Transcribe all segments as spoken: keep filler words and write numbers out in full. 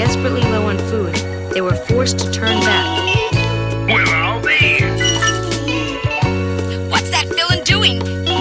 desperately low on food, they were forced to turn back. Well, I'll be. What's that villain doing?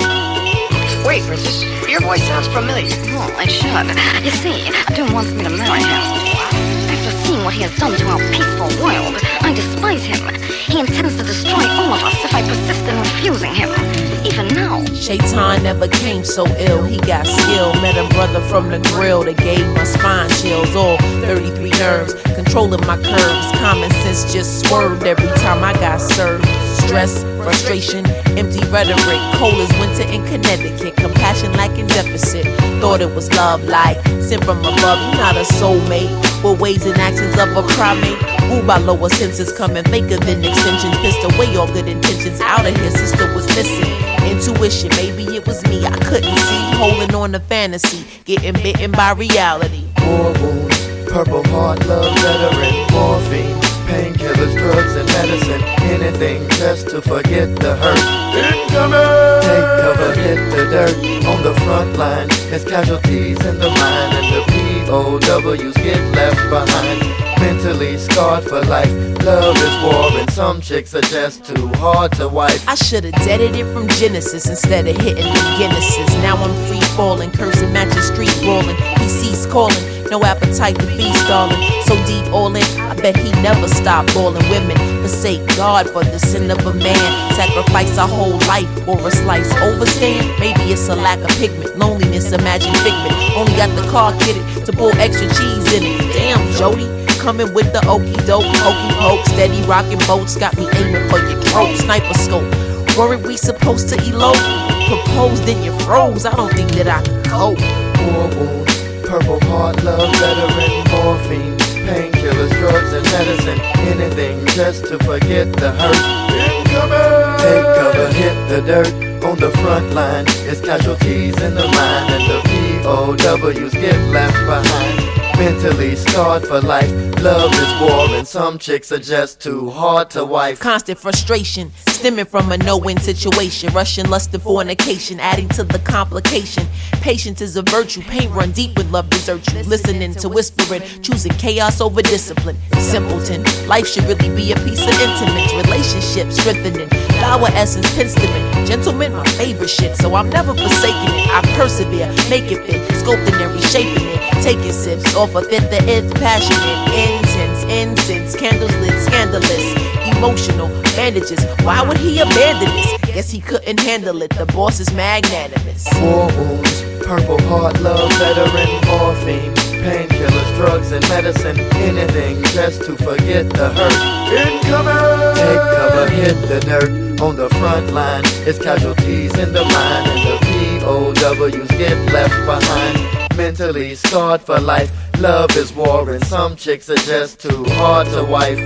Wait, Princess, your voice sounds familiar. Oh, it should. You see, Doom wants me to marry him. After seeing what he has done to our peaceful world, I despise him. He intends to destroy all of us if I persist in refusing him. Even now. Shaitan never came so ill. He got skill. Met a brother from the grill that gave my spine chills. All thirty-three nerves, controlling my curves. Common sense just swerved every time I got served. Stress, frustration, empty rhetoric. Cold as winter in Connecticut. Compassion lacking deficit. Thought it was love like sent from above. You're not a soulmate. With ways and actions of a primate. Ruled by lower senses, coming faker than extensions. Pissed away all good intentions. Out of here, sister was missing. Intuition, maybe it was me. I couldn't see. Holding on to fantasy. Getting bitten by reality. War wounds, purple heart, love, veteran, morphine, painkillers, drugs, and medicine. Anything just to forget the hurt. Incoming! Take cover, hit the dirt. On the front line, there's casualties in the mind, and the P O Ws get left behind. Mentally scarred for life. Love is war, and some chicks are just too hard to wife. I should've deaded it from Genesis instead of hitting the Guinnesses. Now I'm free falling, cursing, matching street brawling. He ceased calling, no appetite to feast, darling. So deep all in, I bet he never stopped balling. Women forsake God for the sin of a man. Sacrifice our whole life for a slice. Overstand? Maybe it's a lack of pigment. Loneliness, imagine figment. Only got the car kitted to pull extra cheese in it. Damn, Jody. Coming with the okey doke, hokey poke, steady rocking boats, got me aiming for your throat. Sniper scope, worried we supposed to elope. Proposed then you froze, I don't think that I could cope. War wounds, purple heart, love, veteran, morphine, painkillers, drugs, and medicine. Anything just to forget the hurt. Incoming! Take cover, hit the dirt. On the front line, it's casualties in the mind, and the P O Ws get left behind. Mentally scarred for life. Love is war, and some chicks are just too hard to wife. Constant frustration, stemming from a no-win situation. Rushing, lust, and fornication, adding to the complication. Patience is a virtue, pain run deep when love deserts you. Listening to whispering, choosing chaos over discipline. Simpleton, life should really be a piece of intimates. Relationships strengthening, flower essence, penstement. Gentlemen, my favorite shit, so I'm never forsaking it. I persevere, make it fit, sculpting and reshaping it. Taking sips off a fifth the nth, passionate, intense, incense, candles lit, scandalous, emotional, bandages. Why would he abandon this? Guess he couldn't handle it, the boss is magnanimous. War wounds, purple heart, love, veteran, morphine, painkillers, drugs, and medicine. Anything just to forget the hurt. Incoming! Take cover, hit the dirt. On the front line, it's casualties in the mind, and the P O Ws get left behind. Mentally scarred for life. Love is war, and some chicks are just too hard to wife.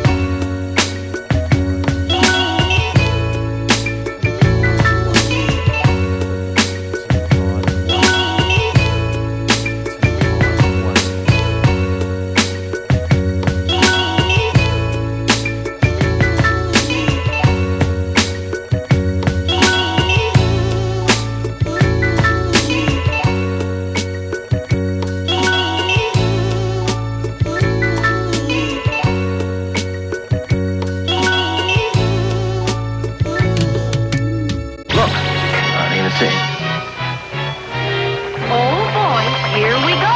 Oh boy, here we go.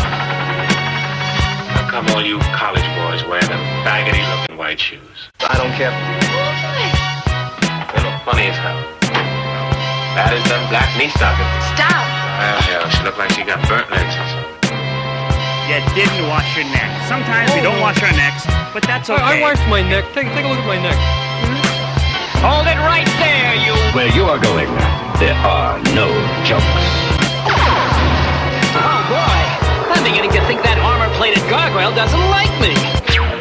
How come all you college boys wear them baggy-looking white shoes? I don't care. They look funny as hell. Bad as them black knee stockings. Stop. Well, hell, she looked like she got burnt legs or something. You didn't wash your neck. Sometimes we don't wash our necks, but that's okay. I, I washed my neck. Take, take a look at my neck. Hold it right there, you... Where you are going, there are no jokes. Oh, boy. I'm beginning to think that armor-plated gargoyle doesn't like me.